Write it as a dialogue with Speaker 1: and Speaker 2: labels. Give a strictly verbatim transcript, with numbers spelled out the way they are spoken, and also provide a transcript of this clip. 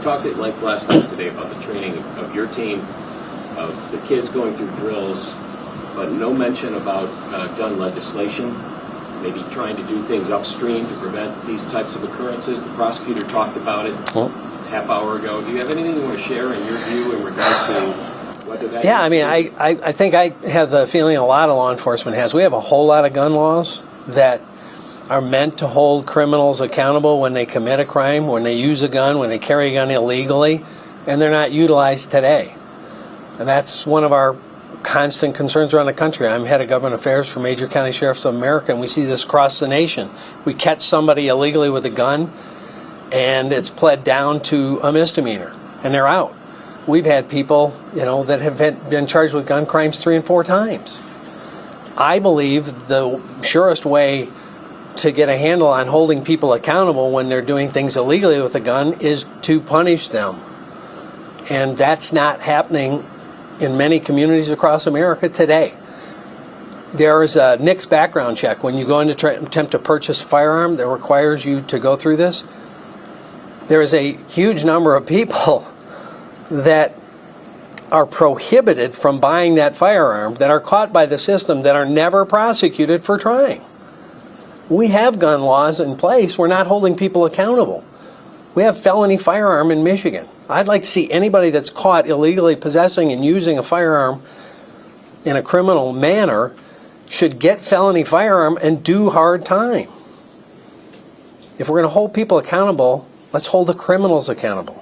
Speaker 1: talked at length last night today about the training of, of your team, of the kids going through drills, but no mention about uh, gun legislation, maybe trying to do things upstream to prevent these types of occurrences. The prosecutor talked about it well, a half hour ago. Do you have anything you want to share in your view in regards to whether that...
Speaker 2: Yeah, I mean, I, I, I think I have the feeling a lot of law enforcement has. We have a whole lot of gun laws that are meant to hold criminals accountable when they commit a crime, when they use a gun, when they carry a gun illegally, and they're not utilized today. And that's one of our constant concerns around the country. I'm head of government affairs for Major County Sheriffs of America, and we see this across the nation. We catch somebody illegally with a gun, and it's pled down to a misdemeanor, and they're out. We've had people, you know, that have been charged with gun crimes three and four times. I believe the surest way to get a handle on holding people accountable when they're doing things illegally with a gun is to punish them. And that's not happening in many communities across America today. There is a N I C S background check when you go in to try, attempt to purchase a firearm that requires you to go through this. There is a huge number of people that are prohibited from buying that firearm, that are caught by the system, that are never prosecuted for trying. We have gun laws in place. We're not holding people accountable. We have felony firearm in Michigan. I'd like to see anybody that's caught illegally possessing and using a firearm in a criminal manner should get felony firearm and do hard time. If we're going to hold people accountable, let's hold the criminals accountable.